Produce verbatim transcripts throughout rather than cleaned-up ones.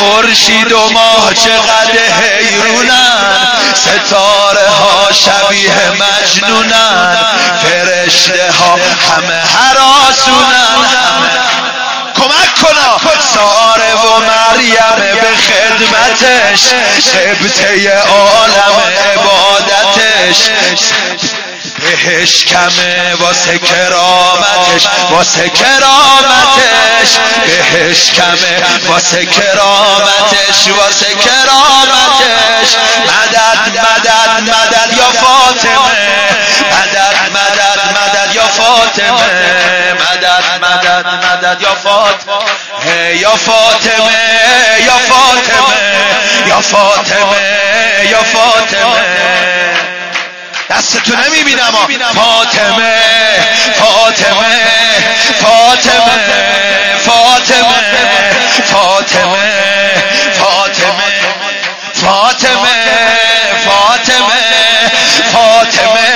خورشید و ماه چقدر حیرونن، ستاره ها شبیه مجنونن، فرشته ها همه هراسونن. کمک کنا ساره و مریم به خدمتش، قبطه عالم عبادتش، بهش کمه واسه کرامتش، واسه کرامتش بهش کمه، واسه کرامتش، واسه کرامتش. مدد مدد مدد یا فاطمه، مدد مدد مدد یا فاطمه، مدد مدد مدد یا فاطمه، یا فاطمه یا فاطمه یا فاطمه یا فاطمه. دستتو نمیبینم فاطمه فاطمه فاطمه فاطمه فاطمه فاطمه فاطمه فاطمه فاطمه.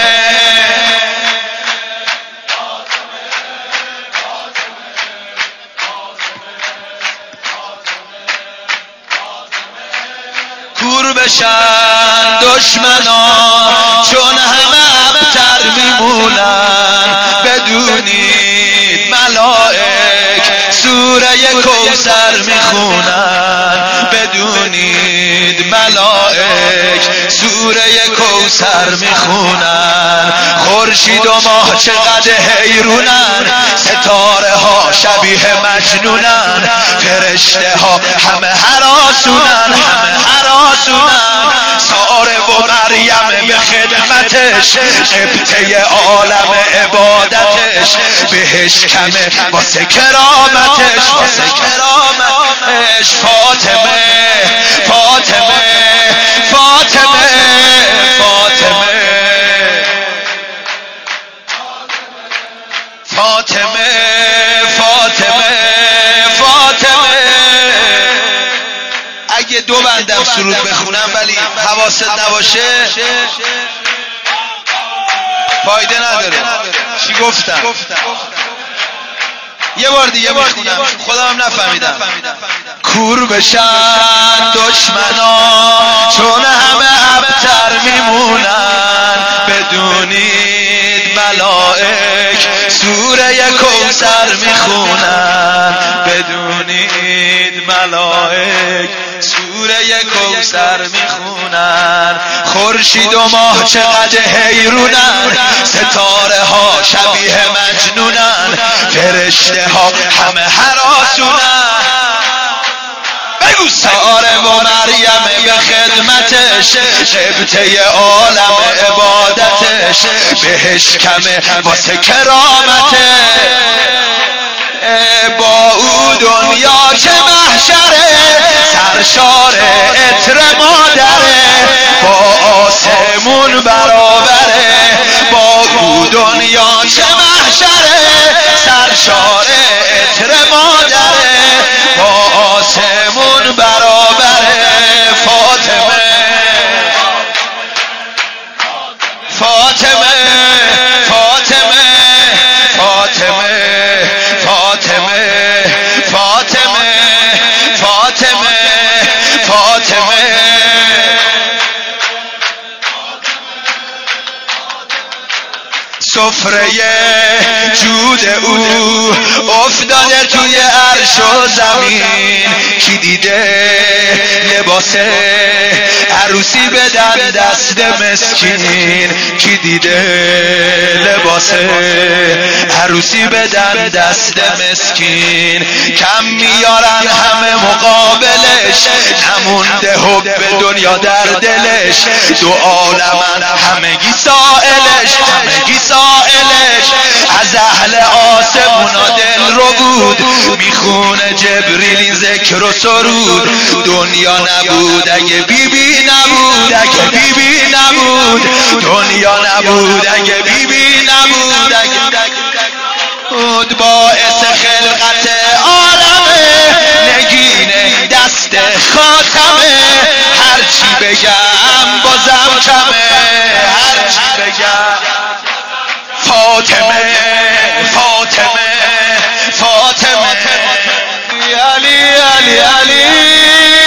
کور بشن دشمنان چون همه ابتر میمونن، بدونید ملائک سوره کوثر میخونن، بدونید ملائک سوره کوثر میخونن. خورشید و ماه چقدر حیرونن، ستاره ها شبیه مجنونن، فرشته ها همه هراسونن، همه هراسونن. ساره و مریم به خدمتش، قبطه عالم عبادتش، بهش کمه واسه کرامتش، واسه کرامتش. فاطمه فاطمه فاطمه فاطمه فاطمه فاطمه فاطمه. اگه دو بندم سرود بخونم ولی حواست نباشه فایده نداره. چی گفتم؟ یه بار دیگه میخونم، خودم نفهمیدم. کور بشن دشمنان چون همه ابتر میمونن، بدونید ملائک سوره کوثر میخونن، بدونید ملائک سوره کوثر میخونن. خورشید و ماه چقدر حیرونن، ستاره ها شبیه مجنونن، فرشته ها همه هراسونن. بگو ساره و مریم به خدمتش، قبطه عالم عبادتش، بهش کمه واسه کرامتش. با او دنیا چه محشره، سرشار عطر مادره، با آسمون برابره. با او دنیا چه محشره، سرشار عطر مادره، با آسمون برابره. فاطمه فاطمه فاطمه فاطمه فاطمه فاطمه فاطمه فاطمه. سفره جود او افتاده توی عرش و زمین، کی دیده لباس عروسی بدن دست مسکین، کی دیده لباس عروسی بدن دست مسکین. کم میارن همه مقابلش، نمونده حب دنیا در دلش، دو عالمن همگی سائلش، همگی سائلش. از اهل آسمونا دل رو بود، میخونه جبریل این ذکر و سرود. دنیا نبود اگه بی بی نبود، اگه بی بی نبود. دنیا نبود اگه بی بی نبود، اگه بود. باعث خلقت عالمه، نگینه دست خاتمه. هرچی بگم بازم کمه، هرچی بگم. فاطمه فاطمه فاطمه. علی علی علی